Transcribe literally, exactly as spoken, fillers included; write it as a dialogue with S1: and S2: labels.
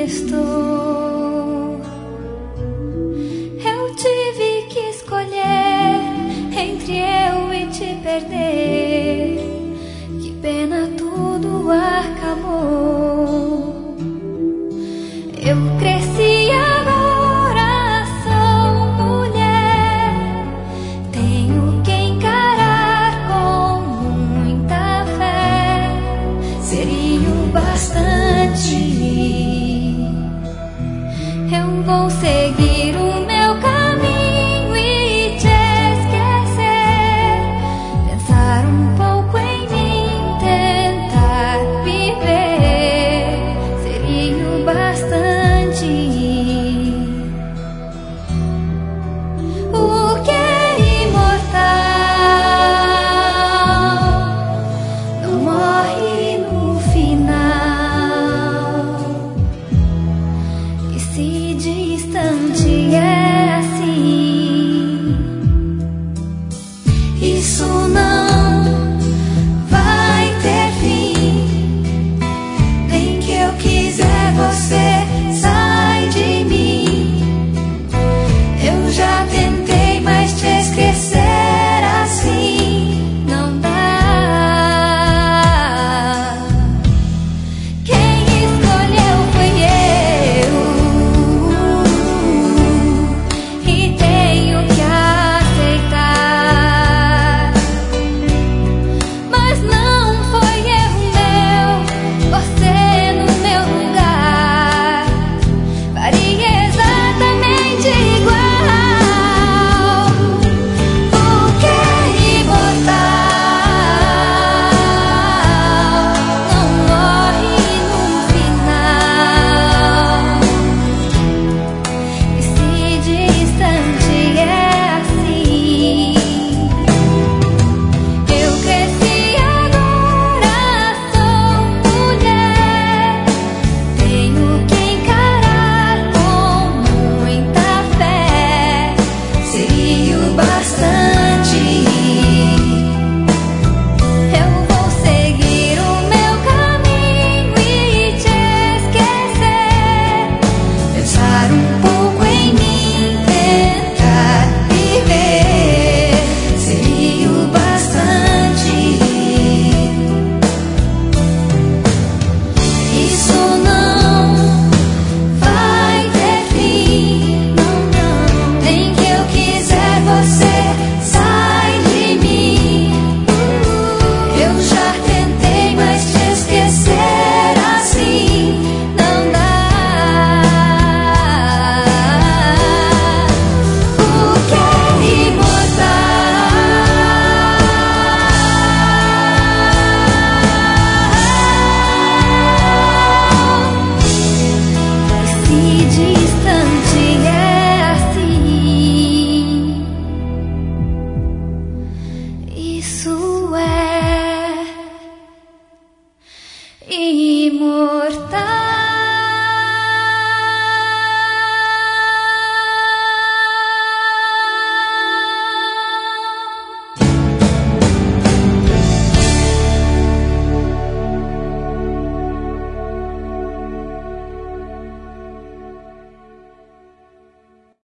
S1: estou. Eu tive que escolher entre eu e te perder. Que pena, tudo acabou. Eu cresci agora, sou mulher. Tenho que encarar com muita fé. Seria o bastante. Eu vou seguir o meu caminho e te esquecer. Pensar um pouco em mim, tentar viver. Seria o bastante. O que é imortal não morre no final. E se distante é assim, isso não vai ter fim. Nem que eu quiser, você sai de mim. Eu já tentei, mas te esquecer assim não dá. Quem escolheu foi eu, e tenho que aceitar. Mas não foi erro meu, você no meu lugar faria exatamente igual. O que é imortal não morre no final. E se distante é assim, eu cresci agora, sou mulher. Tenho que encarar com muita fé. Seria o bastante. Eu vou seguir o meu caminho e te esquecer. Pensar um pouco em mim, tentar viver. Seria o bastante. Isso não vai ter fim, não, não. Nem que eu quiser, você sai de mim. Eu já tentei, mas te esquecer assim não dá. O que é imortal. E se distante é assim, isso é imortal.